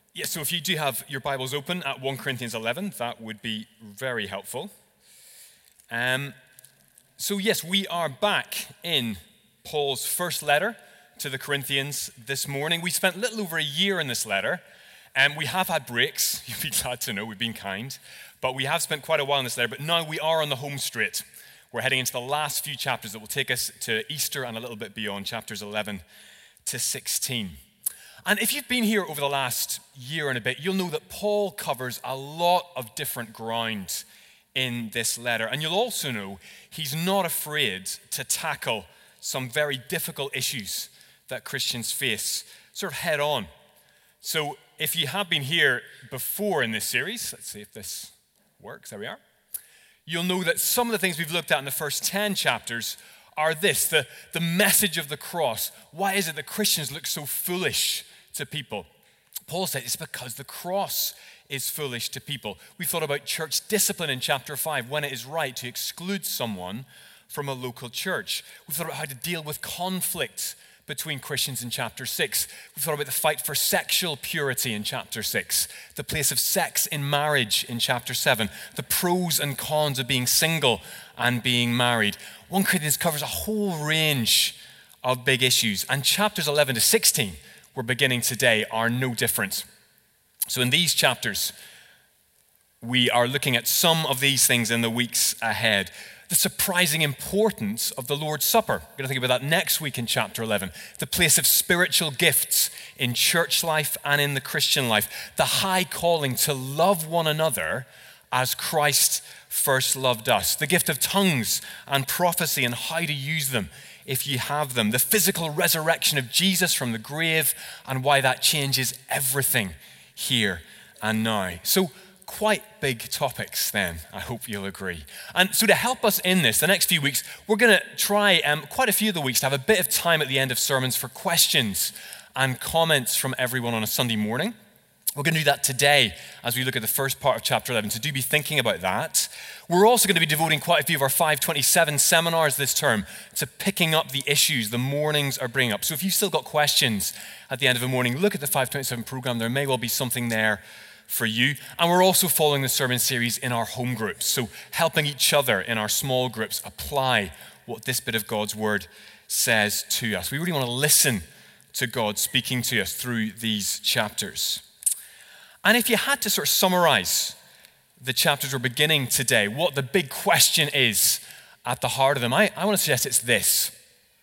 Yeah, so if you do have your Bibles open at 1 Corinthians 11, that would be very helpful. So yes, we are back in Paul's first letter to the Corinthians this morning. We spent a little over a year in this letter, and we have had breaks. You'd be glad to know we've been kind. But we have spent quite a while in this letter, but now we are on the home straight. We're heading into the last few chapters that will take us to Easter and a little bit beyond, chapters 11 to 16. And if you've been here over the last year and a bit, you'll know that Paul covers a lot of different ground in this letter. And you'll also know he's not afraid to tackle some very difficult issues that Christians face sort of head on. So if you have been here before in this series, let's see if this works, there we are. You'll know that some of the things we've looked at in the first 10 chapters are this, the message of the cross. Why is it that Christians look so foolish to people? Paul said it's because the cross is foolish to people. We thought about church discipline in chapter 5, when it is right to exclude someone from a local church. We thought about how to deal with conflict between Christians in chapter 6. We thought about the fight for sexual purity in chapter 6, the place of sex in marriage in chapter 7, the pros and cons of being single and being married. 1 Corinthians covers a whole range of big issues, and chapters 11 to 16 we're beginning today are no different. So in these chapters, we are looking at some of these things in the weeks ahead. The surprising importance of the Lord's Supper. We're going to think about that next week in chapter 11. The place of spiritual gifts in church life and in the Christian life. The high calling to love one another as Christ first loved us. The gift of tongues and prophecy and how to use them if you have them. The physical resurrection of Jesus from the grave and why that changes everything here and now. So quite big topics then, I hope you'll agree. And so to help us in this, the next few weeks, we're going to try quite a few of the weeks to have a bit of time at the end of sermons for questions and comments from everyone on a Sunday morning. We're going to do that today as we look at the first part of chapter 11, so do be thinking about that. We're also going to be devoting quite a few of our 527 seminars this term to picking up the issues the mornings are bringing up. So if you've still got questions at the end of the morning, look at the 527 program. There may well be something there for you. And we're also following the sermon series in our home groups, so helping each other in our small groups apply what this bit of God's word says to us. We really want to listen to God speaking to us through these chapters. And if you had to sort of summarize the chapters we're beginning today, what the big question is at the heart of them, I want to suggest it's this.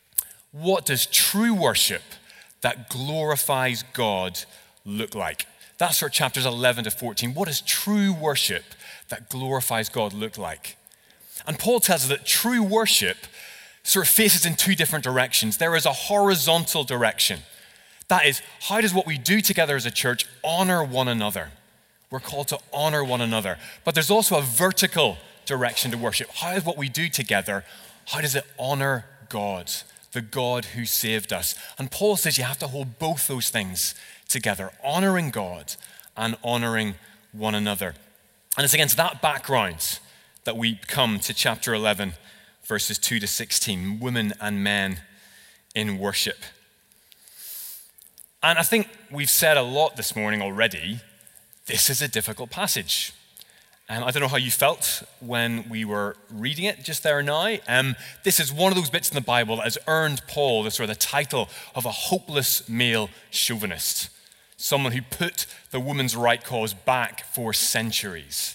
What does true worship that glorifies God look like? That's sort of chapters 11 to 14. What does true worship that glorifies God look like? And Paul tells us that true worship sort of faces in two different directions. There is a horizontal direction. That is, how does what we do together as a church honor one another? We're called to honor one another. But there's also a vertical direction to worship. How is what we do together, how does it honor God, the God who saved us? And Paul says you have to hold both those things together, honoring God and honoring one another. And it's against that background that we come to chapter 11, verses 2 to 16, women and men in worship. And I think we've said a lot this morning already. This is a difficult passage. I don't know how you felt when we were reading it just there now. This is one of those bits in the Bible that has earned Paul the sort of the title of a hopeless male chauvinist. Someone who put the women's right cause back for centuries.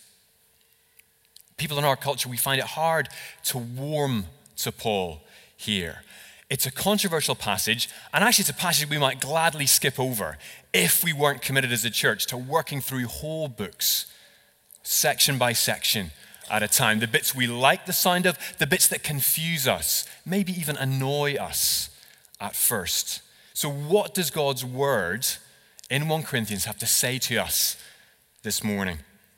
People in our culture, we find it hard to warm to Paul here. It's a controversial passage, and actually it's a passage we might gladly skip over if we weren't committed as a church to working through whole books, section by section at a time. The bits we like the sound of, the bits that confuse us, maybe even annoy us at first. So what does God's word in 1 Corinthians have to say to us this morning?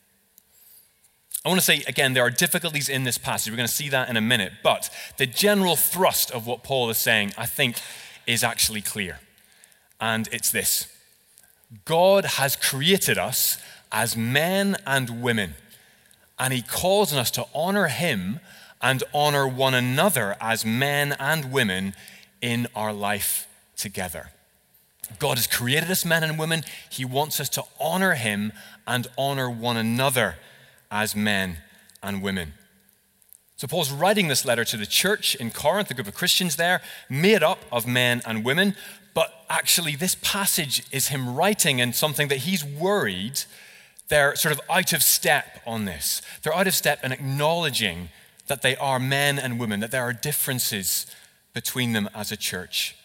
I want to say, again, there are difficulties in this passage. We're going to see that in a minute. But the general thrust of what Paul is saying, I think, is actually clear. And it's this. God has created us as men and women. And he calls on us to honor him and honor one another as men and women in our life together. God has created us men and women. He wants us to honor him and honor one another as men and women. So Paul's writing this letter to the church in Corinth, the group of Christians there, made up of men and women. But actually, this passage is him writing in something that he's worried they're sort of out of step on this. They're out of step in acknowledging that they are men and women, that there are differences between them as a church.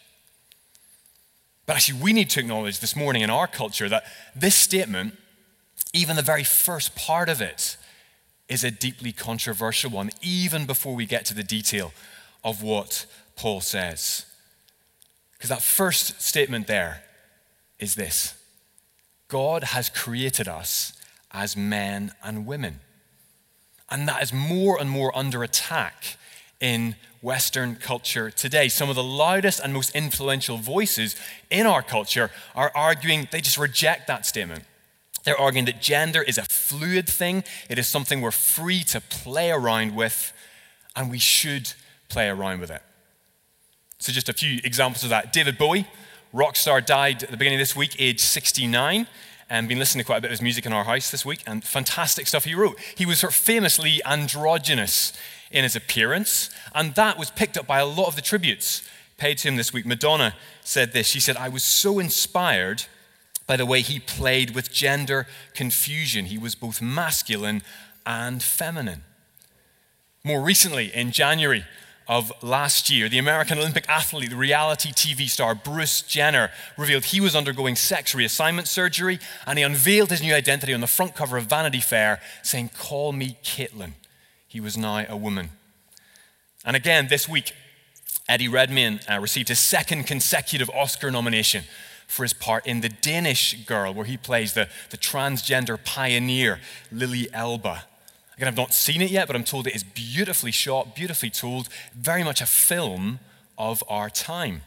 But actually, we need to acknowledge this morning in our culture that this statement, even the very first part of it, is a deeply controversial one, even before we get to the detail of what Paul says. Because that first statement there is this: God has created us as men and women. And that is more and more under attack in Western culture today. Some of the loudest and most influential voices in our culture are arguing, they just reject that statement. They're arguing that gender is a fluid thing. It is something we're free to play around with, and we should play around with it. So just a few examples of that. David Bowie, rock star, died at the beginning of this week, age 69, and been listening to quite a bit of his music in our house this week, and fantastic stuff he wrote. He was sort of famously androgynous in his appearance, and that was picked up by a lot of the tributes paid to him this week. Madonna said this. She said, "I was so inspired by the way he played with gender confusion. He was both masculine and feminine." More recently, in January of last year, the American Olympic athlete, the reality TV star Bruce Jenner, revealed he was undergoing sex reassignment surgery, and he unveiled his new identity on the front cover of Vanity Fair, saying, "Call me Caitlyn." He was now a woman. And again, this week, Eddie Redmayne received his second consecutive Oscar nomination for his part in The Danish Girl, where he plays the transgender pioneer Lily Elba. Again, I've not seen it yet, but I'm told it is beautifully shot, beautifully told, very much a film of our time.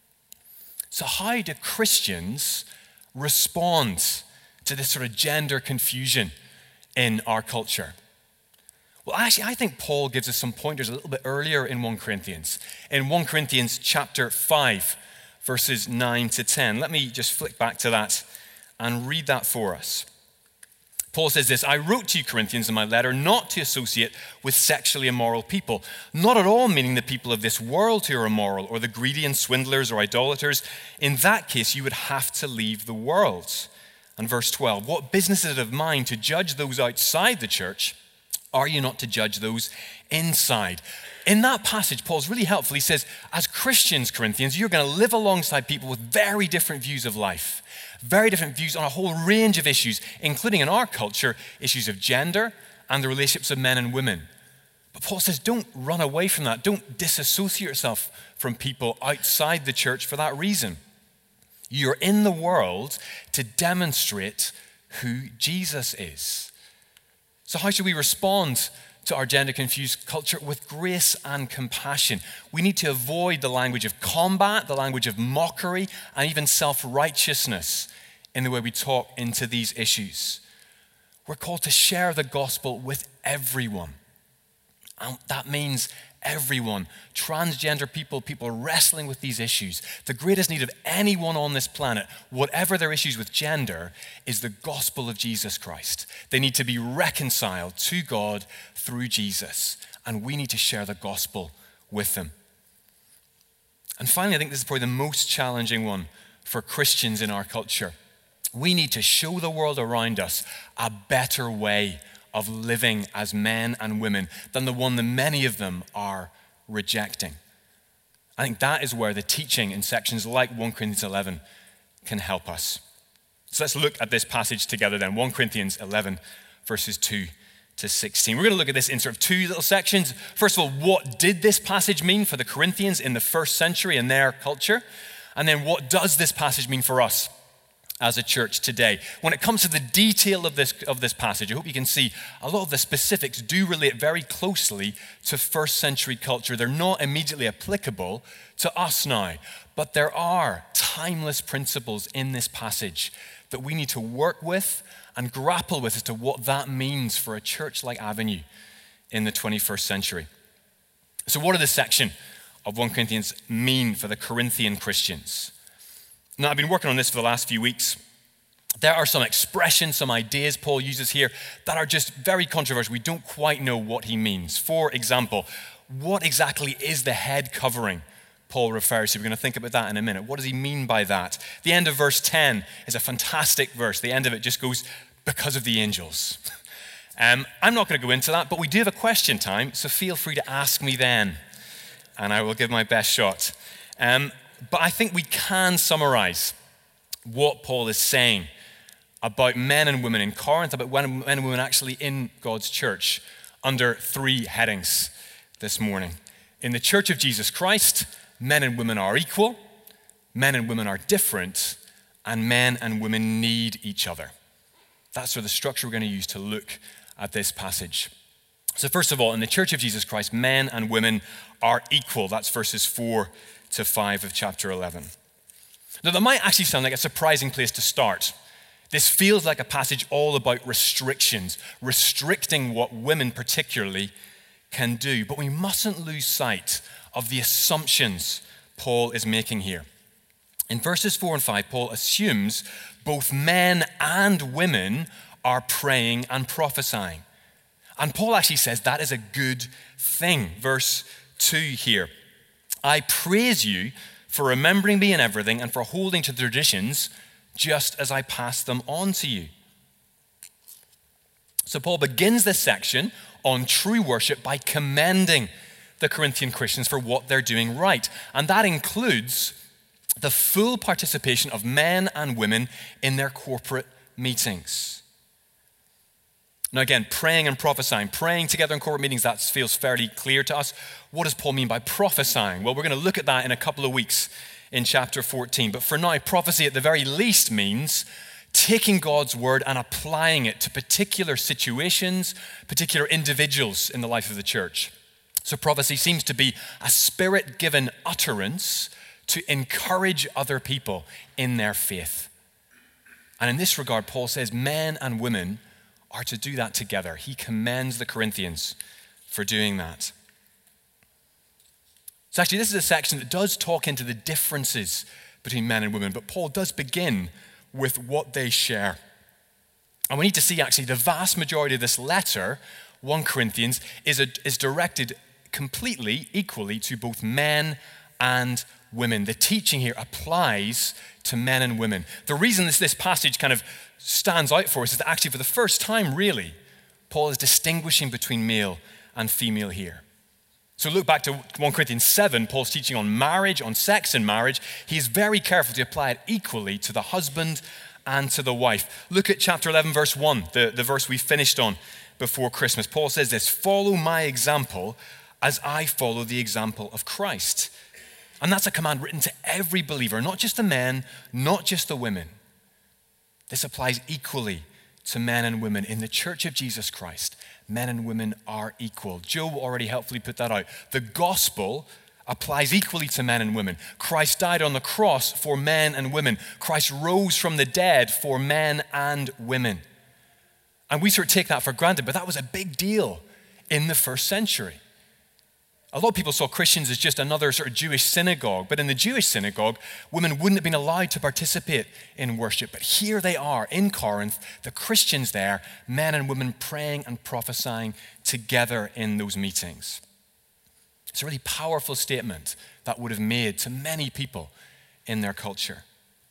So how do Christians respond to this sort of gender confusion in our culture? Well, actually, I think Paul gives us some pointers a little bit earlier in 1 Corinthians. In 1 Corinthians chapter 5, verses 9 to 10. Let me just flick back to that and read that for us. Paul says this: "I wrote to you, Corinthians, in my letter not to associate with sexually immoral people, not at all meaning the people of this world who are immoral, or the greedy and swindlers or idolaters. In that case, you would have to leave the world." And verse 12, "What business is it of mine to judge those outside the church? Are you not to judge those inside?" In that passage, Paul's really helpful. He says, as Christians, Corinthians, you're going to live alongside people with very different views of life, very different views on a whole range of issues, including in our culture, issues of gender and the relationships of men and women. But Paul says, don't run away from that. Don't disassociate yourself from people outside the church for that reason. You're in the world to demonstrate who Jesus is. So how should we respond to our gender-confused culture? With grace and compassion. We need to avoid the language of combat, the language of mockery, and even self-righteousness in the way we talk into these issues. We're called to share the gospel with everyone. And that means everyone. Transgender people, people wrestling with these issues. The greatest need of anyone on this planet, whatever their issues with gender, is the gospel of Jesus Christ. They need to be reconciled to God through Jesus, and we need to share the gospel with them. And finally, I think this is probably the most challenging one for Christians in our culture. We need to show the world around us a better way of living as men and women than the one that many of them are rejecting. I think that is where the teaching in sections like 1 Corinthians 11 can help us. So let's look at this passage together then. 1 Corinthians 11, verses 2 to 16. We're going to look at this in sort of two little sections. First of all, what did this passage mean for the Corinthians in the first century in their culture? And then what does this passage mean for us as a church today? When it comes to the detail of this passage, I hope you can see a lot of the specifics do relate very closely to first century culture. They're not immediately applicable to us now, but there are timeless principles in this passage that we need to work with and grapple with as to what that means for a church like Avenue in the 21st century. So what did this section of 1 Corinthians mean for the Corinthian Christians? Now, I've been working on this for the last few weeks. There are some expressions, some ideas Paul uses here that are just very controversial. We don't quite know what he means. For example, what exactly is the head covering Paul refers to? We're going to think about that in a minute. What does he mean by that? The end of verse 10 is a fantastic verse. The end of it just goes, because of the angels. I'm not going to go into that, but we do have a question time, so feel free to ask me then, and I will give my best shot. But I think we can summarize what Paul is saying about men and women in Corinth, about men and women actually in God's church, under three headings this morning. In the church of Jesus Christ, men and women are equal, men and women are different, and men and women need each other. That's sort of the structure we're going to use to look at this passage. So first of all, in the church of Jesus Christ, men and women are equal. That's verses 4 to 5 of chapter 11. Now, that might actually sound like a surprising place to start. This feels like a passage all about restrictions, restricting what women particularly can do. But we mustn't lose sight of the assumptions Paul is making here. In verses 4 and 5, Paul assumes both men and women are praying and prophesying. And Paul actually says that is a good thing. Verse 2 here. I praise you for remembering me in everything and for holding to the traditions just as I pass them on to you. So Paul begins this section on true worship by commending the Corinthian Christians for what they're doing right. And that includes the full participation of men and women in their corporate meetings. Now again, praying and prophesying. Praying together in corporate meetings, that feels fairly clear to us. What does Paul mean by prophesying? Well, we're going to look at that in a couple of weeks in chapter 14. But for now, prophecy at the very least means taking God's word and applying it to particular situations, particular individuals in the life of the church. So prophecy seems to be a spirit-given utterance to encourage other people in their faith. And in this regard, Paul says men and women are to do that together. He commends the Corinthians for doing that. So actually, this is a section that does talk into the differences between men and women, but Paul does begin with what they share. And we need to see actually the vast majority of this letter, 1 Corinthians, is directed completely, equally to both men and women. The teaching here applies to men and women. The reason this passage kind of stands out for us is that actually for the first time, really, Paul is distinguishing between male and female here. So look back to 1 Corinthians 7, Paul's teaching on marriage, on sex and marriage. He's very careful to apply it equally to the husband and to the wife. Look at chapter 11, verse 1, the verse we finished on before Christmas. Paul says this, follow my example as I follow the example of Christ. And that's a command written to every believer, not just the men, not just the women. This applies equally to men and women. In the church of Jesus Christ, men and women are equal. Joe already helpfully put that out. The gospel applies equally to men and women. Christ died on the cross for men and women. Christ rose from the dead for men and women. And we sort of take that for granted, but that was a big deal in the first century. A lot of people saw Christians as just another sort of Jewish synagogue, but in the Jewish synagogue, women wouldn't have been allowed to participate in worship. But here they are in Corinth, the Christians there, men and women praying and prophesying together in those meetings. It's a really powerful statement that would have made to many people in their culture.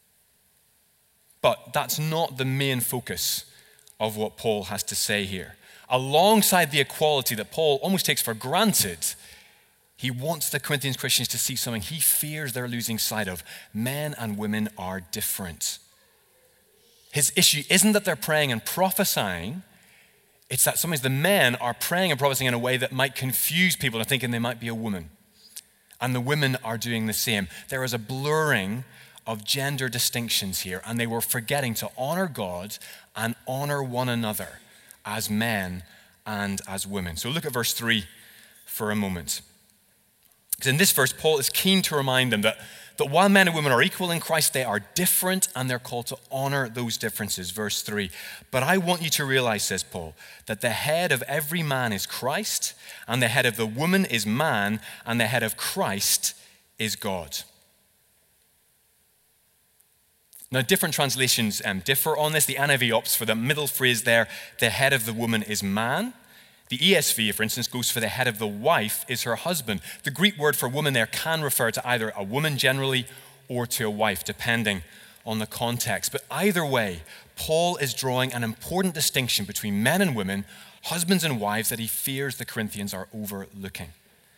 But that's not the main focus of what Paul has to say here. Alongside the equality that Paul almost takes for granted, he wants the Corinthian Christians to see something he fears they're losing sight of. Men and women are different. His issue isn't that they're praying and prophesying. It's that sometimes the men are praying and prophesying in a way that might confuse people into thinking they might be a woman. And the women are doing the same. There is a blurring of gender distinctions here, and they were forgetting to honor God and honor one another as men and as women. So look at verse 3 for a moment. Because in this verse, Paul is keen to remind them that while men and women are equal in Christ, they are different and they're called to honor those differences. Verse 3. But I want you to realize, says Paul, that the head of every man is Christ, and the head of the woman is man, and the head of Christ is God. Now, different translations differ on this. The NIV opts for the middle phrase there, the head of the woman is man. The ESV, for instance, goes for the head of the wife is her husband. The Greek word for woman there can refer to either a woman generally or to a wife, depending on the context. But either way, Paul is drawing an important distinction between men and women, husbands and wives, that he fears the Corinthians are overlooking.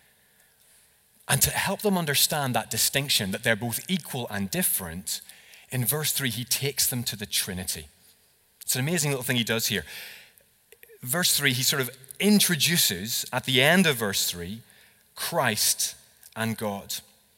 And to help them understand that distinction, that they're both equal and different, in verse 3, he takes them to the Trinity. It's an amazing little thing he does here. Verse 3, he sort of introduces, at the end of verse 3, Christ and God.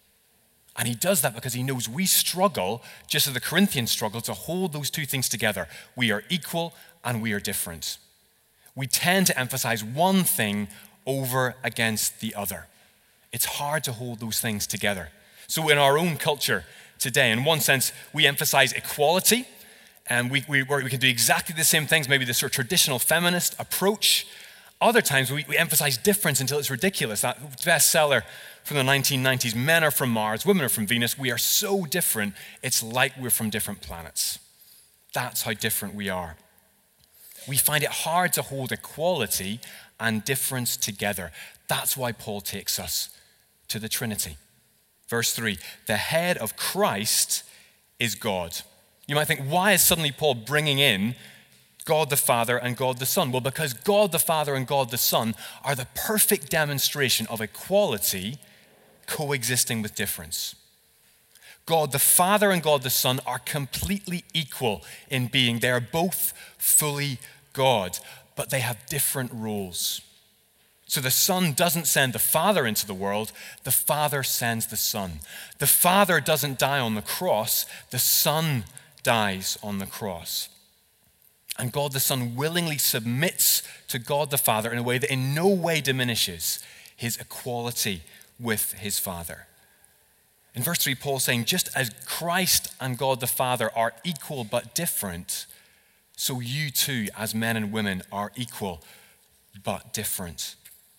And he does that because he knows we struggle, just as the Corinthians struggle, to hold those two things together. We are equal and we are different. We tend to emphasize one thing over against the other. It's hard to hold those things together. So in our own culture today, in one sense, we emphasize equality, and we can do exactly the same things, maybe the sort of traditional feminist approach. Other times, we emphasize difference until it's ridiculous. That bestseller from the 1990s, Men Are From Mars, Women Are From Venus. We are so different, it's like we're from different planets. That's how different we are. We find it hard to hold equality and difference together. That's why Paul takes us to the Trinity. Verse 3, the head of Christ is God. You might think, why is suddenly Paul bringing in God the Father and God the Son? Well, because God the Father and God the Son are the perfect demonstration of equality coexisting with difference. God the Father and God the Son are completely equal in being. They are both fully God, but they have different roles. So the Son doesn't send the Father into the world, the Father sends the Son. The Father doesn't die on the cross, the Son dies on the cross. And God the Son willingly submits to God the Father in a way that in no way diminishes his equality with his Father. In verse 3, Paul's saying, just as Christ and God the Father are equal but different, so you too, as men and women, are equal but different.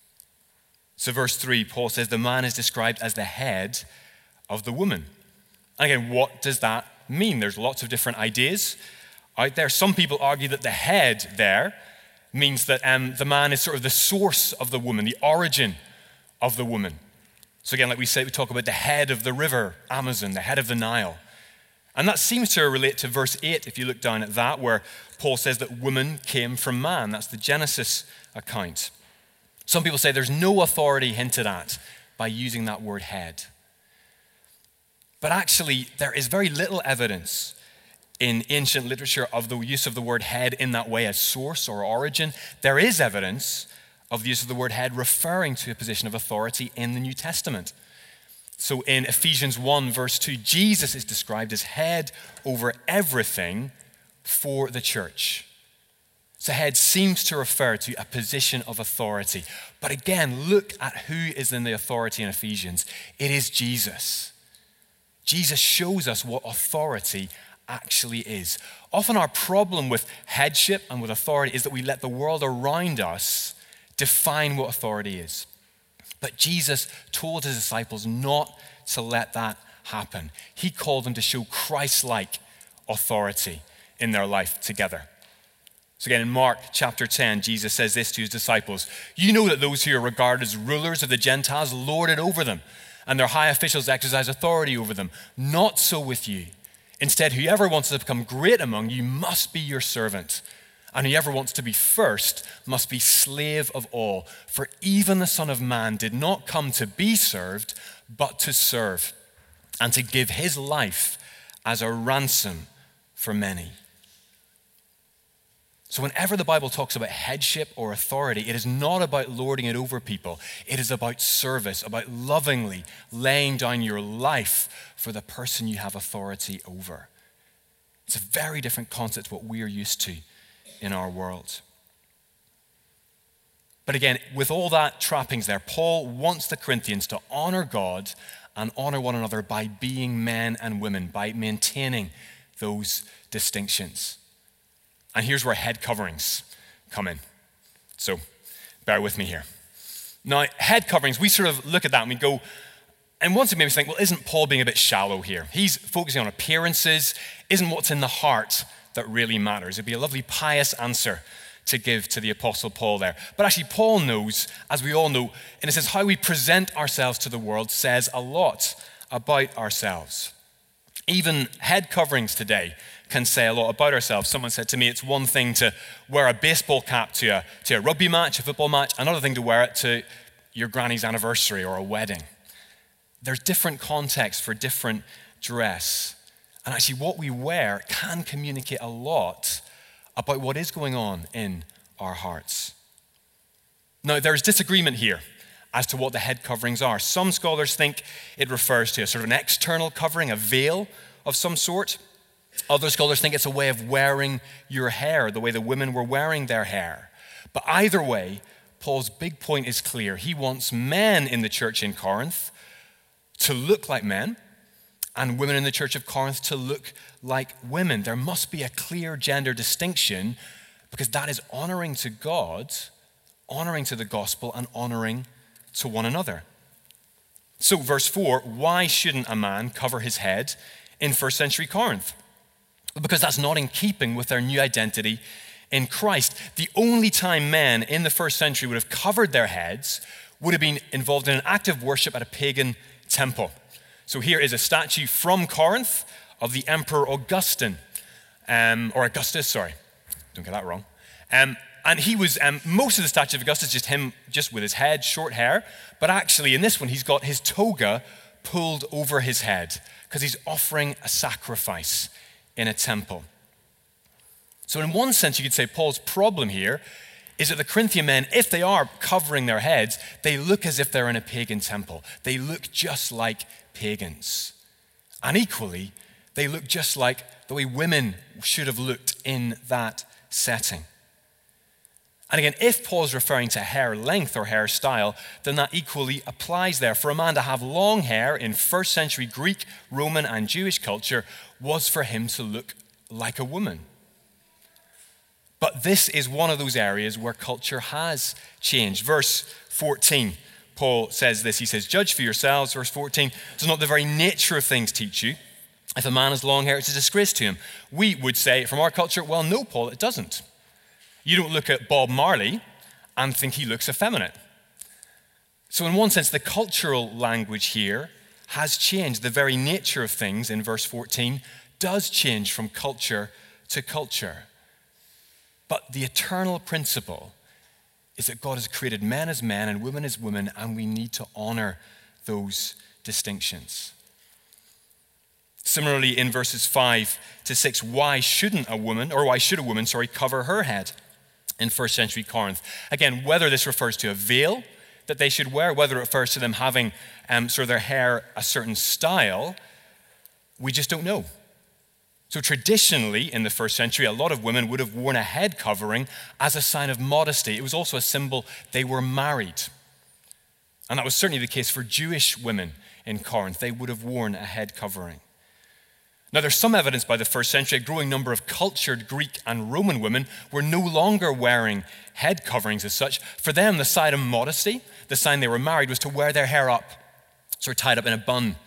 So verse 3, Paul says the man is described as the head of the woman. And again, what does that mean? There's lots of different ideas out there. Some people argue that the head there means that the man is sort of the source of the woman, the origin of the woman. So again, like we said, we talk about the head of the river Amazon, the head of the Nile. And that seems to relate to verse 8, if you look down at that, where Paul says that woman came from man. That's the Genesis account. Some people say there's no authority hinted at by using that word head. But actually, there is very little evidence in ancient literature of the use of the word head in that way as source or origin. There is evidence of the use of the word head referring to a position of authority in the New Testament. So in Ephesians 1 verse 2, Jesus is described as head over everything for the church. So head seems to refer to a position of authority. But again, look at who is in the authority in Ephesians. It is Jesus. Jesus shows us what authority actually is. Often our problem with headship and with authority is that we let the world around us define what authority is. But Jesus told his disciples not to let that happen. He called them to show Christ-like authority in their life together. So again, in Mark chapter 10, Jesus says this to his disciples, "You know that those who are regarded as rulers of the Gentiles lord it over them, and their high officials exercise authority over them. Not so with you. Instead, whoever wants to become great among you must be your servant. And whoever wants to be first must be slave of all. For even the Son of Man did not come to be served, but to serve, and to give his life as a ransom for many." So whenever the Bible talks about headship or authority, it is not about lording it over people. It is about service, about lovingly laying down your life for the person you have authority over. It's a very different concept to what we are used to in our world. But again, with all that trappings there, Paul wants the Corinthians to honor God and honor one another by being men and women, by maintaining those distinctions. And here's where head coverings come in. So bear with me here. Now, head coverings, we sort of look at that and we go, And once it made me think, well, isn't Paul being a bit shallow here? He's focusing on appearances. Isn't what's in the heart that really matters? It'd be a lovely pious answer to give to the Apostle Paul there. But actually, Paul knows, as we all know, in a sense, how we present ourselves to the world says a lot about ourselves. Even head coverings today can say a lot about ourselves. Someone said to me, it's one thing to wear a baseball cap to a rugby match, a football match, another thing to wear it to your granny's anniversary or a wedding. There's different contexts for different dress. And actually what we wear can communicate a lot about what is going on in our hearts. Now, there's disagreement here as to what the head coverings are. Some scholars think it refers to a sort of an external covering, a veil of some sort. Other scholars think it's a way of wearing your hair, the way the women were wearing their hair. But either way, Paul's big point is clear. He wants men in the church in Corinth to look like men, and women in the church of Corinth to look like women. There must be a clear gender distinction because that is honoring to God, honoring to the gospel, and honoring to one another. So verse 4, why shouldn't a man cover his head in first century Corinth? Because that's not in keeping with their new identity in Christ. The only time men in the first century would have covered their heads would have been involved in an act of worship at a pagan temple. So here is a statue from Corinth of the Emperor Augustus, don't get that wrong. And he was, most of the statue of Augustus, just with his head, short hair. But actually in this one, he's got his toga pulled over his head because he's offering a sacrifice in a temple. So in one sense, you could say Paul's problem here is that the Corinthian men, if they are covering their heads, they look as if they're in a pagan temple. They look just like pagans. And equally, they look just like the way women should have looked in that setting. And again, if Paul's referring to hair length or hairstyle, then that equally applies there. For a man to have long hair in first century Greek, Roman, and Jewish culture was for him to look like a woman. But this is one of those areas where culture has changed. Verse 14, Paul says this. He says, judge for yourselves, verse 14, does not the very nature of things teach you? If a man has long hair, it's a disgrace to him. We would say from our culture, well, no, Paul, it doesn't. You don't look at Bob Marley and think he looks effeminate. So in one sense, the cultural language here has changed. The very nature of things in verse 14 does change from culture to culture. But the eternal principle is that God has created men as men and women as women, and we need to honor those distinctions. Similarly, in verses 5 to 6, why should a woman cover her head in first century Corinth? Again, whether this refers to a veil that they should wear, whether it refers to them having their hair a certain style, we just don't know. So traditionally, in the first century, a lot of women would have worn a head covering as a sign of modesty. It was also a symbol they were married. And that was certainly the case for Jewish women in Corinth. They would have worn a head covering. Now, there's some evidence by the first century a growing number of cultured Greek and Roman women were no longer wearing head coverings as such. For them, the sign of modesty, the sign they were married, was to wear their hair up, sort of tied up in a bun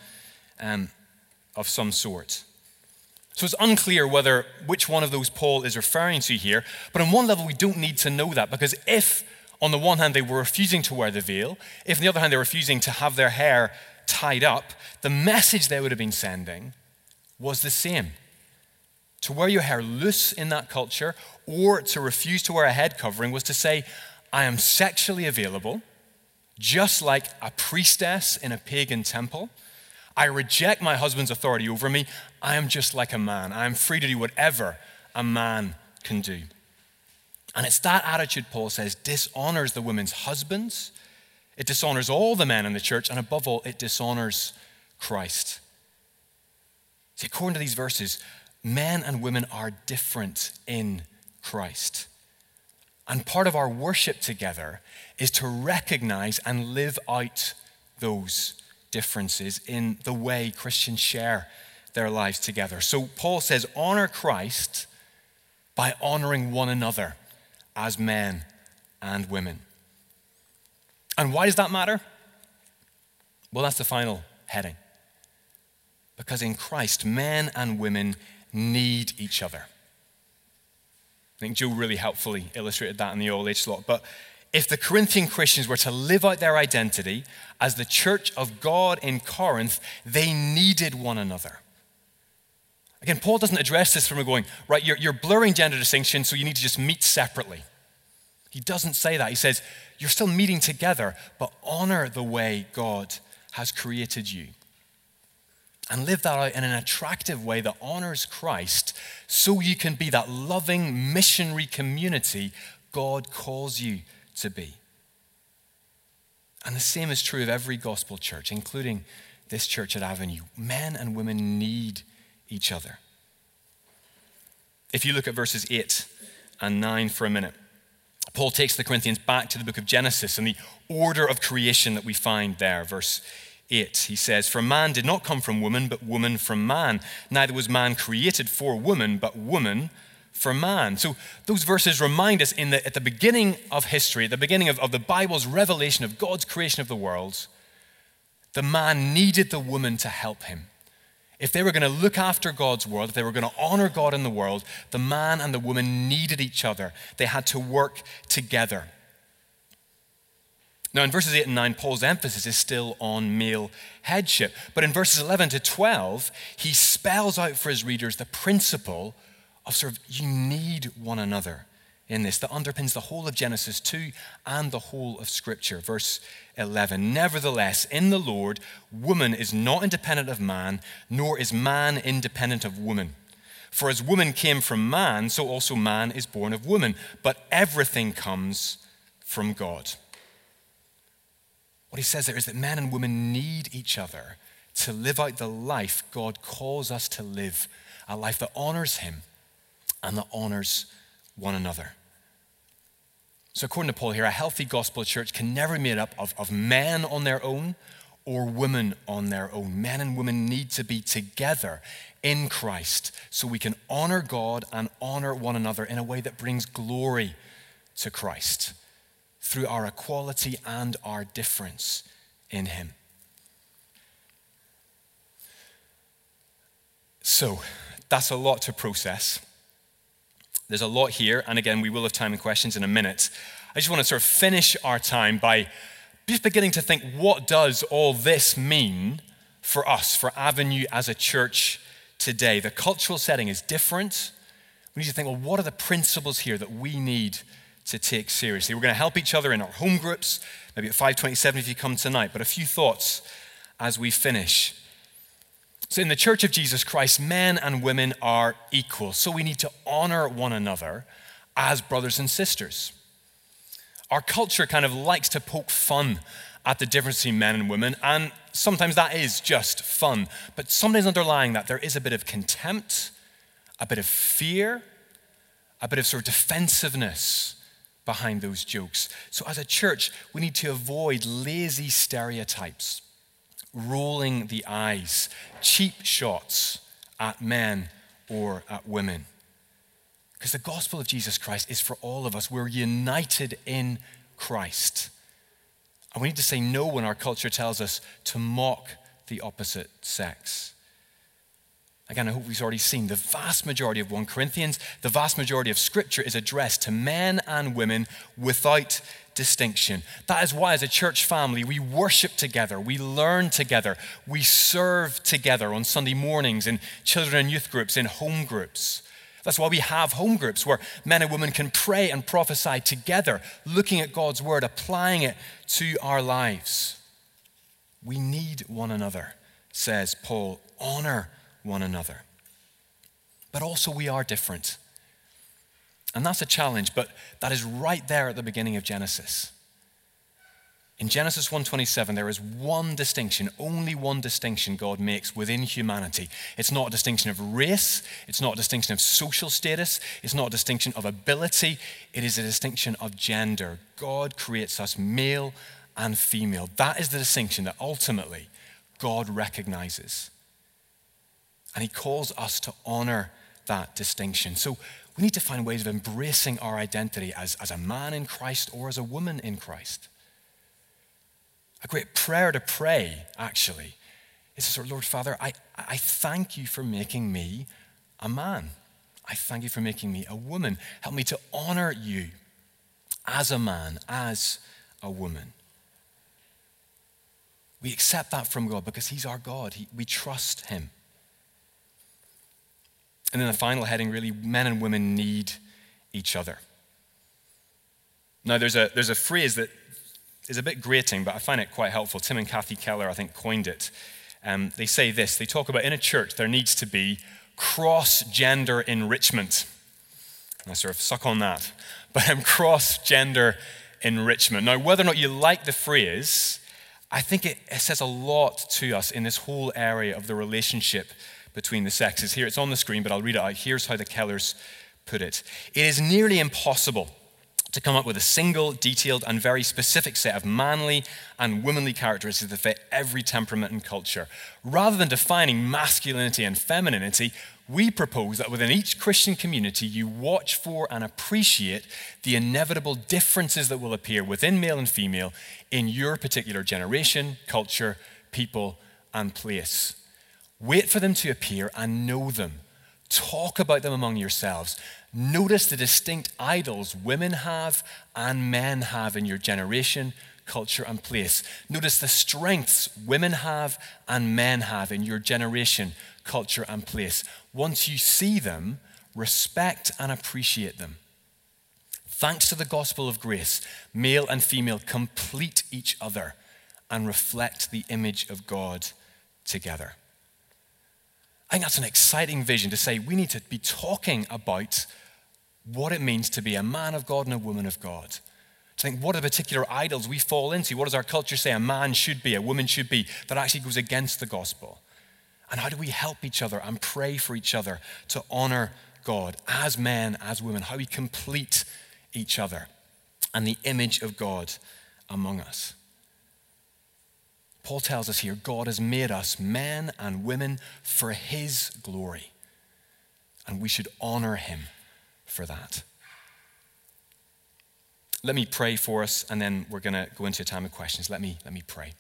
of some sort. So it's unclear which one of those Paul is referring to here. But on one level, we don't need to know that, because if, on the one hand, they were refusing to wear the veil, if on the other hand, they were refusing to have their hair tied up, the message they would have been sending was the same. To wear your hair loose in that culture, or to refuse to wear a head covering, was to say, I am sexually available, just like a priestess in a pagan temple. I reject my husband's authority over me. I am just like a man. I am free to do whatever a man can do. And it's that attitude, Paul says, dishonors the women's husbands. It dishonors all the men in the church, and above all, it dishonors Christ. See, according to these verses, men and women are different in Christ. And part of our worship together is to recognize and live out those differences in the way Christians share their lives together. So Paul says, honor Christ by honoring one another as men and women. And why does that matter? Well, that's the final heading. Because in Christ, men and women need each other. I think Joe really helpfully illustrated that in the old age slot. But if the Corinthian Christians were to live out their identity as the church of God in Corinth, they needed one another. Again, Paul doesn't address this from going, right, you're blurring gender distinction, so you need to just meet separately. He doesn't say that. He says, you're still meeting together, but honor the way God has created you. And live that out in an attractive way that honors Christ so you can be that loving missionary community God calls you to be. And the same is true of every gospel church, including this church at Avenue. Men and women need each other. If you look at verses 8 and 9 for a minute, Paul takes the Corinthians back to the book of Genesis and the order of creation that we find there. Verse 8, he says, "For man did not come from woman, but woman from man. Neither was man created for woman, but woman for man." So those verses remind us at the beginning of history, at the beginning of the Bible's revelation of God's creation of the world, the man needed the woman to help him. If they were going to look after God's world, if they were going to honor God in the world, the man and the woman needed each other. They had to work together. Now, in verses 8 and 9, Paul's emphasis is still on male headship. But in verses 11 to 12, he spells out for his readers the principle of sort of you need one another in this that underpins the whole of Genesis 2 and the whole of Scripture. Verse 11, "Nevertheless, in the Lord, woman is not independent of man, nor is man independent of woman. For as woman came from man, so also man is born of woman. But everything comes from God." What he says there is that men and women need each other to live out the life God calls us to live, a life that honors him and that honors one another. So according to Paul here, a healthy gospel church can never be made up of men on their own or women on their own. Men and women need to be together in Christ so we can honor God and honor one another in a way that brings glory to Christ through our equality and our difference in him. So that's a lot to process. There's a lot here, and again, we will have time and questions in a minute. I just want to sort of finish our time by just beginning to think, what does all this mean for us, for Avenue as a church today? The cultural setting is different. We need to think, well, what are the principles here that we need to take seriously? We're going to help each other in our home groups, maybe at 527 if you come tonight, but a few thoughts as we finish. So in the Church of Jesus Christ, men and women are equal. So we need to honor one another as brothers and sisters. Our culture kind of likes to poke fun at the difference between men and women, and sometimes that is just fun. But sometimes underlying that, there is a bit of contempt, a bit of fear, a bit of sort of defensiveness behind those jokes. So as a church, we need to avoid lazy stereotypes, rolling the eyes, cheap shots at men or at women. Because the gospel of Jesus Christ is for all of us. We're united in Christ. And we need to say no when our culture tells us to mock the opposite sex. Again, I hope we've already seen the vast majority of 1 Corinthians, the vast majority of Scripture is addressed to men and women without distinction. That is why as a church family, we worship together, we learn together, we serve together on Sunday mornings in children and youth groups, in home groups. That's why we have home groups where men and women can pray and prophesy together, looking at God's word, applying it to our lives. We need one another, says Paul. Honor one another. But also we are different. And that's a challenge, but that is right there at the beginning of Genesis. In Genesis 1:27, there is one distinction, only one distinction God makes within humanity. It's not a distinction of race, it's not a distinction of social status, it's not a distinction of ability, it is a distinction of gender. God creates us male and female. That is the distinction that ultimately God recognizes. And he calls us to honor that distinction. So we need to find ways of embracing our identity as a man in Christ or as a woman in Christ. A great prayer to pray, actually, It's sort of, Lord Father, I thank you for making me a man. I thank you for making me a woman. Help me to honor you as a man, as a woman. We accept that from God because he's our God. We trust him. And then the final heading, really, men and women need each other. Now, there's a phrase that is a bit grating, but I find it quite helpful. Tim and Kathy Keller, I think, coined it. They say this. They talk about in a church there needs to be cross-gender enrichment. And I sort of suck on that. But cross-gender enrichment. Now, whether or not you like the phrase, I think it says a lot to us in this whole area of the relationship between the sexes. Here, it's on the screen, but I'll read it out. Here's how the Kellers put it. It is nearly impossible to come up with a single, detailed, and very specific set of manly and womanly characteristics that fit every temperament and culture. Rather than defining masculinity and femininity, we propose that within each Christian community, you watch for and appreciate the inevitable differences that will appear within male and female in your particular generation, culture, people, and place. Wait for them to appear and know them. Talk about them among yourselves. Notice the distinct idols women have and men have in your generation, culture, and place. Notice the strengths women have and men have in your generation, culture, and place. Once you see them, respect and appreciate them. Thanks to the gospel of grace, male and female complete each other and reflect the image of God together. I think that's an exciting vision to say we need to be talking about what it means to be a man of God and a woman of God. To think, what are the particular idols we fall into? What does our culture say a man should be, a woman should be, that actually goes against the gospel? And how do we help each other and pray for each other to honor God as men, as women? How we complete each other and the image of God among us. Paul tells us here, God has made us men and women for his glory. And we should honor him for that. Let me pray for us, and then we're going to go into a time of questions. Let me pray.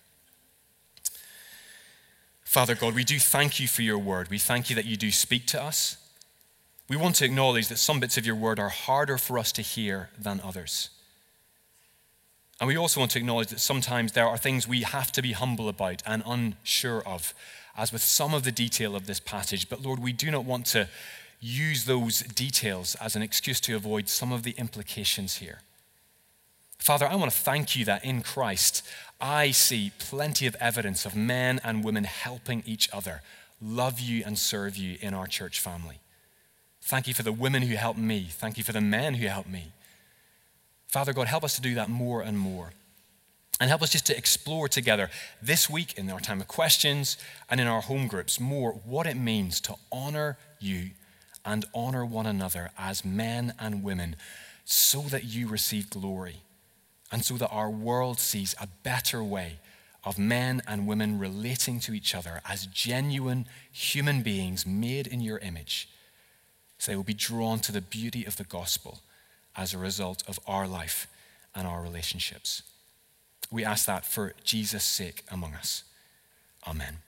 Father God, we do thank you for your word. We thank you that you do speak to us. We want to acknowledge that some bits of your word are harder for us to hear than others. And we also want to acknowledge that sometimes there are things we have to be humble about and unsure of, as with some of the detail of this passage. But Lord, we do not want to use those details as an excuse to avoid some of the implications here. Father, I want to thank you that in Christ, I see plenty of evidence of men and women helping each other love you and serve you in our church family. Thank you for the women who help me. Thank you for the men who help me. Father God, help us to do that more and more. And help us just to explore together this week in our time of questions and in our home groups more what it means to honor you and honor one another as men and women so that you receive glory and so that our world sees a better way of men and women relating to each other as genuine human beings made in your image. So they will be drawn to the beauty of the gospel as a result of our life and our relationships. We ask that for Jesus' sake among us. Amen.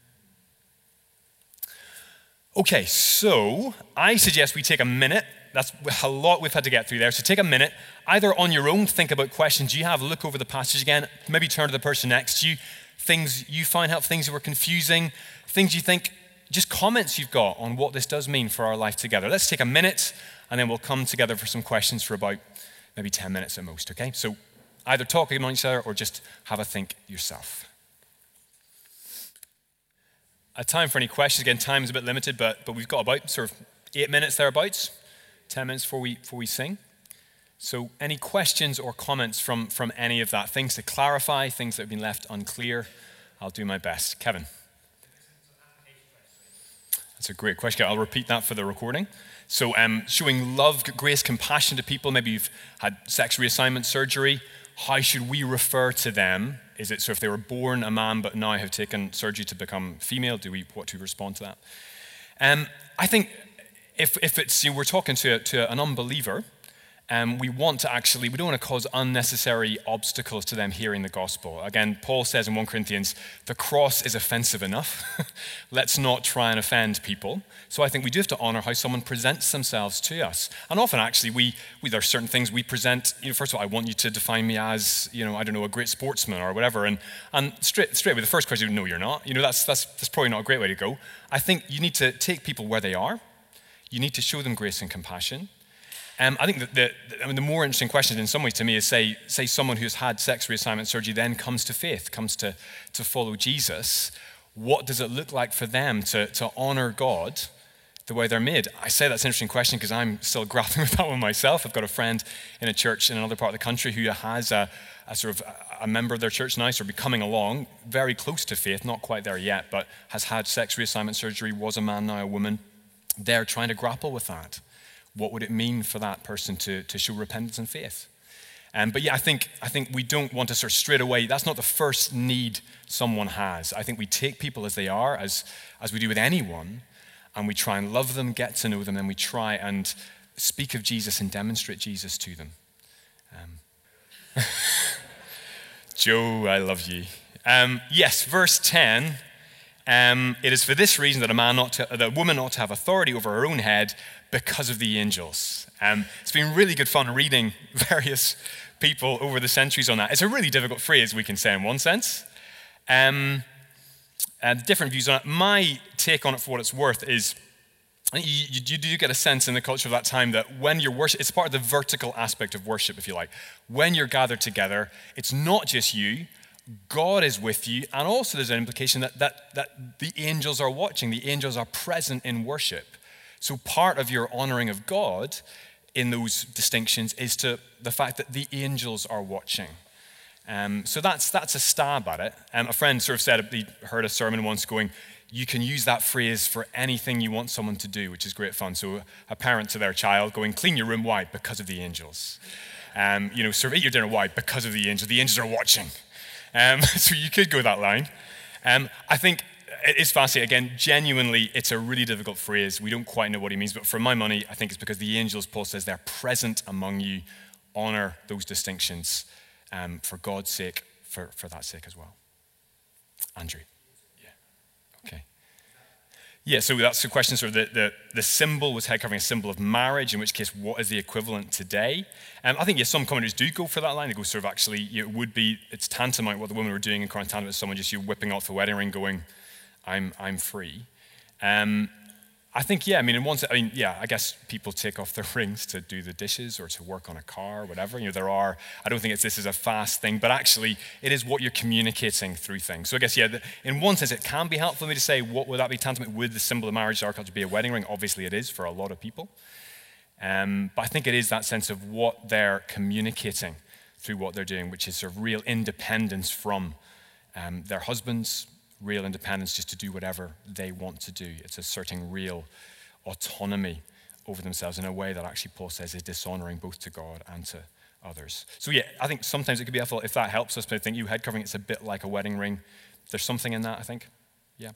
Okay, so I suggest we take a minute. That's a lot we've had to get through there. So take a minute, either on your own, think about questions you have, look over the passage again, maybe turn to the person next to you, things you find helpful, things that were confusing, things you think, just comments you've got on what this does mean for our life together. Let's take a minute, and then we'll come together for some questions for about maybe 10 minutes at most, okay? So either talk among each other or just have a think yourself. A time for any questions. Again, time is a bit limited, but we've got about sort of 8 minutes thereabouts, 10 minutes before we sing. So any questions or comments from any of that? Things to clarify, things that have been left unclear? I'll do my best. Kevin. That's a great question. I'll repeat that for the recording. So showing love, grace, compassion to people. Maybe you've had sex reassignment surgery. How should we refer to them? Is it so if they were born a man but now have taken surgery to become female, what do we respond to that? I think if it's we're talking to an unbeliever, we don't want to cause unnecessary obstacles to them hearing the gospel. Again, Paul says in 1 Corinthians, the cross is offensive enough. Let's not try and offend people. So I think we do have to honor how someone presents themselves to us. And often actually, there are certain things we present. First of all, I want you to define me as, a great sportsman or whatever. And straight away, the first question, no, you're not. That's probably not a great way to go. I think you need to take people where they are. You need to show them grace and compassion. I think that the more interesting question in some ways to me is say someone who's had sex reassignment surgery then comes to faith, comes to follow Jesus. What does it look like for them to honor God the way they're made? I say that's an interesting question because I'm still grappling with that one myself. I've got a friend in a church in another part of the country who has a member of their church now, or becoming along, very close to faith, not quite there yet, but has had sex reassignment surgery, was a man, now a woman. They're trying to grapple with that. What would it mean for that person to show repentance and faith? But yeah, I think we don't want to sort of straight away, that's not the first need someone has. I think we take people as they are, as we do with anyone, and we try and love them, get to know them, and we try and speak of Jesus and demonstrate Jesus to them. Joe, I love you. Yes, verse 10. It is for this reason that a woman ought to have authority over her own head because of the angels. It's been really good fun reading various people over the centuries on that. It's a really difficult phrase, we can say in one sense. Different views on it. My take on it, for what it's worth, is you do get a sense in the culture of that time that when you're worship, it's part of the vertical aspect of worship, if you like. When you're gathered together, it's not just you. God is with you, and also there's an implication that the angels are watching. The angels are present in worship. So part of your honoring of God in those distinctions is to the fact that the angels are watching. So that's a stab at it. A friend sort of said, he heard a sermon once going, you can use that phrase for anything you want someone to do, which is great fun. So a parent to their child going, clean your room, why? Because of the angels. Serve your dinner, why? Because of the angels. The angels are watching. So you could go that line. I think it's fascinating. Again, genuinely, it's a really difficult phrase. We don't quite know what he means, but for my money, I think it's because the angels, Paul says, they're present among you. Honor those distinctions for God's sake, for that sake as well. Andrew. Yeah. Okay. Yeah, so that's the question. Sort of the symbol was head covering, a symbol of marriage, in which case, what is the equivalent today? I think, yes, some commentators do go for that line. They go sort of actually, it's tantamount what the women were doing in Corinth, tantamount to someone just whipping off the wedding ring going, I'm free. I think, yeah, I guess people take off their rings to do the dishes or to work on a car or whatever. I don't think this is a fast thing, but actually it is what you're communicating through things. So I guess, yeah, in one sense, it can be helpful for me to say, what would that be tantamount? Would the symbol of marriage, our culture, be a wedding ring? Obviously it is for a lot of people. But I think it is that sense of what they're communicating through what they're doing, which is sort of real independence from their husbands, real independence just to do whatever they want to do. It's asserting real autonomy over themselves in a way that actually Paul says is dishonoring both to God and to others. So yeah, I think sometimes it could be helpful if that helps us, but I think head covering, it's a bit like a wedding ring. There's something in that, I think. Yeah.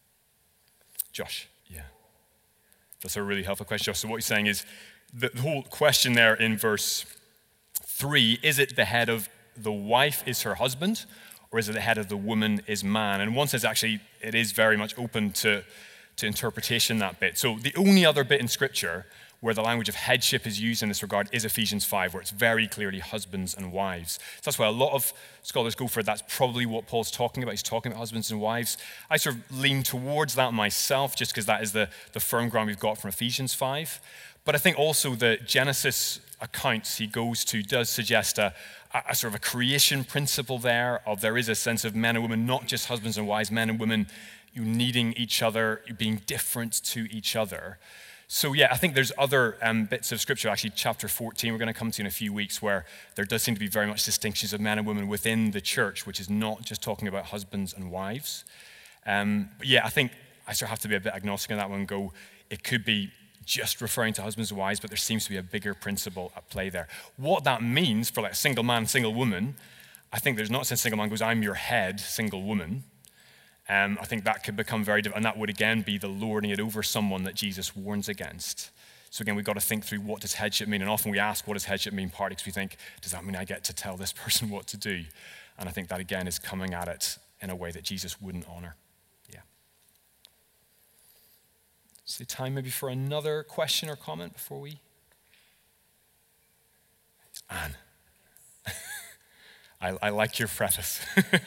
Josh. Yeah. That's a really helpful question, Josh. So what he's saying is the whole question there in verse 3, is it the head of the wife is her husband, or is it the head of the woman is man? And one says actually it is very much open to interpretation, that bit. So the only other bit in Scripture where the language of headship is used in this regard is Ephesians 5, where it's very clearly husbands and wives. So that's why a lot of scholars go for it. That's probably what Paul's talking about. He's talking about husbands and wives. I sort of lean towards that myself, just because that is the firm ground we've got from Ephesians 5. But I think also the Genesis accounts he goes to does suggest a sort of a creation principle there is a sense of men and women, not just husbands and wives, men and women needing each other, being different to each other. So yeah, I think there's other bits of Scripture, actually chapter 14 we're going to come to in a few weeks, where there does seem to be very much distinctions of men and women within the church, which is not just talking about husbands and wives. But yeah, I think I sort of have to be a bit agnostic on that one and go, it could be just referring to husbands and wives, but there seems to be a bigger principle at play there. What that means for like single man, single woman, I think there's not a sense single man goes, I'm your head, single woman. I think that could become very different, and that would again be the lording it over someone that Jesus warns against. So again, we've got to think through, what does headship mean? And often we ask, what does headship mean? Partly because we think, does that mean I get to tell this person what to do? And I think that, again, is coming at it in a way that Jesus wouldn't honor. Yeah. So time maybe for another question or comment before we... Anne. I like your preface.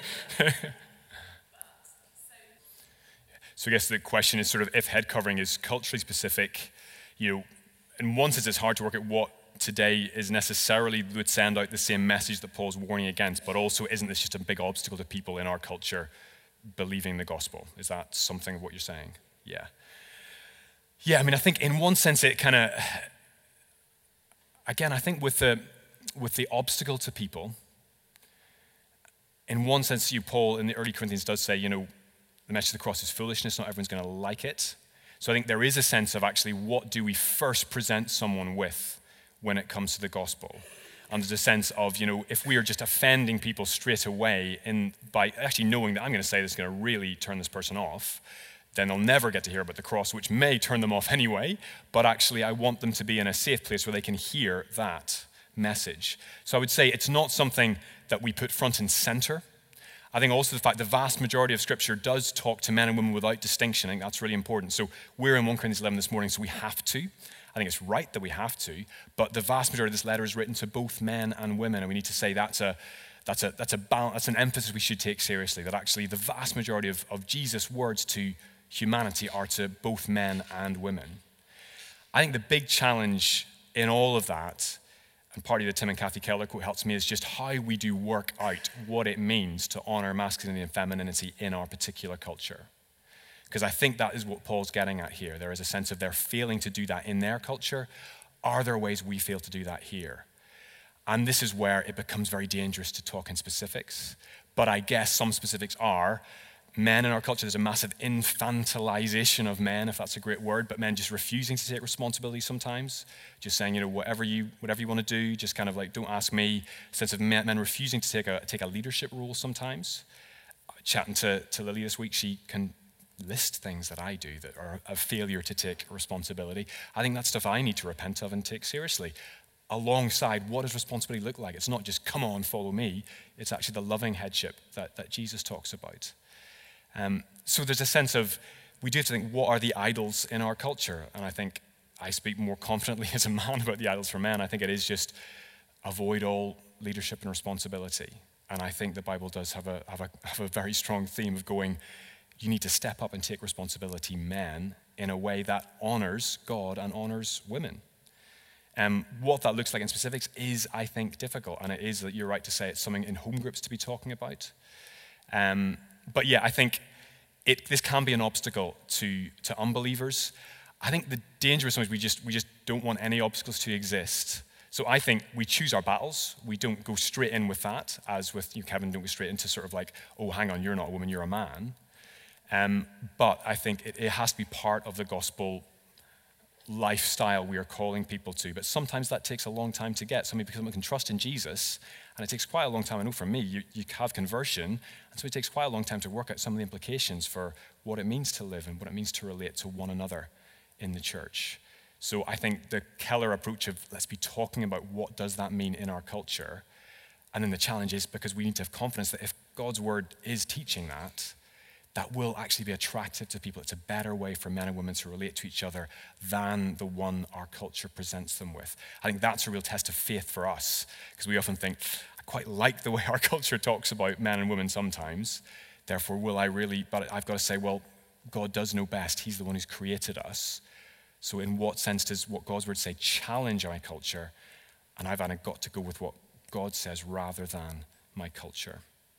So I guess the question is sort of, if head covering is culturally specific, in one sense it's hard to work out what today is necessarily would send out the same message that Paul's warning against, but also isn't this just a big obstacle to people in our culture believing the gospel? Is that something of what you're saying? Yeah. Yeah, I mean, I think in one sense it kind of, again, I think with the obstacle to people, in one sense, Paul in the early Corinthians does say, the message of the cross is foolishness, not everyone's going to like it. So I think there is a sense of actually, what do we first present someone with when it comes to the gospel? And there's a sense of, if we are just offending people straight away by actually knowing that I'm going to say this is going to really turn this person off, then they'll never get to hear about the cross, which may turn them off anyway, but actually I want them to be in a safe place where they can hear that message. So I would say it's not something that we put front and center. I think also the fact the vast majority of Scripture does talk to men and women without distinction. I think that's really important. So we're in 1 Corinthians 11 this morning, so we have to. I think it's right that we have to. But the vast majority of this letter is written to both men and women, and we need to say that's an emphasis we should take seriously, that actually the vast majority of Jesus' words to humanity are to both men and women. I think the big challenge in all of that, and partly the Tim and Kathy Keller quote helps me, is just how we do work out what it means to honor masculinity and femininity in our particular culture. Because I think that is what Paul's getting at here. There is a sense of they're failing to do that in their culture. Are there ways we fail to do that here? And this is where it becomes very dangerous to talk in specifics. But I guess some specifics are, men in our culture, there's a massive infantilization of men, if that's a great word, but men just refusing to take responsibility sometimes. Just saying, whatever you want to do, just kind of like, don't ask me. A sense of men refusing to take a leadership role sometimes. Chatting to Lily this week, she can list things that I do that are a failure to take responsibility. I think that's stuff I need to repent of and take seriously. Alongside, what does responsibility look like? It's not just, come on, follow me. It's actually the loving headship that Jesus talks about. So there's a sense of, we do have to think, what are the idols in our culture? And I think I speak more confidently as a man about the idols for men. I think it is just avoid all leadership and responsibility. And I think the Bible does have a very strong theme of going, you need to step up and take responsibility, men, in a way that honors God and honors women. What that looks like in specifics is, I think, difficult. And it is, that you're right to say, it's something in home groups to be talking about. But yeah, I think this can be an obstacle to unbelievers. I think the danger is sometimes we just don't want any obstacles to exist. So I think we choose our battles. We don't go straight in with that, as with you, Kevin, don't go straight into sort of like, oh, hang on, you're not a woman, you're a man. But I think it has to be part of the gospel lifestyle we are calling people to. But sometimes that takes a long time to get. Because someone can trust in Jesus, and it takes quite a long time. I know for me, you have conversion, and so it takes quite a long time to work out some of the implications for what it means to live and what it means to relate to one another in the church. So I think the Keller approach of, let's be talking about what does that mean in our culture. And then the challenge is, because we need to have confidence that if God's word is teaching that will actually be attractive to people. It's a better way for men and women to relate to each other than the one our culture presents them with. I think that's a real test of faith for us, because we often think, I quite like the way our culture talks about men and women sometimes, therefore will I really, but I've got to say, well, God does know best. He's the one who's created us. So in what sense does what God's word say challenge my culture? And I've got to go with what God says rather than my culture.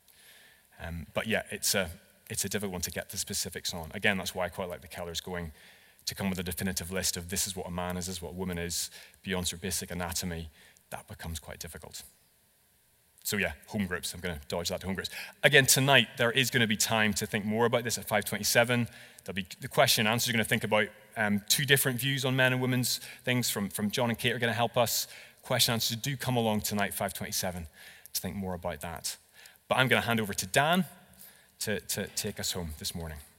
But yeah, it's a difficult one to get the specifics on. Again, that's why I quite like the Kellers going to come with a definitive list of this is what a man is, this is what a woman is, beyond sort of basic anatomy. That becomes quite difficult. So yeah, home groups. I'm going to dodge that to home groups. Again, tonight, there is going to be time to think more about this at 5:27. There'll be the question and answers. You're going to think about two different views on men and women's things from John and Kate are going to help us. Question and answers do come along tonight, 5:27, to think more about that. But I'm going to hand over to Dan to take us home this morning.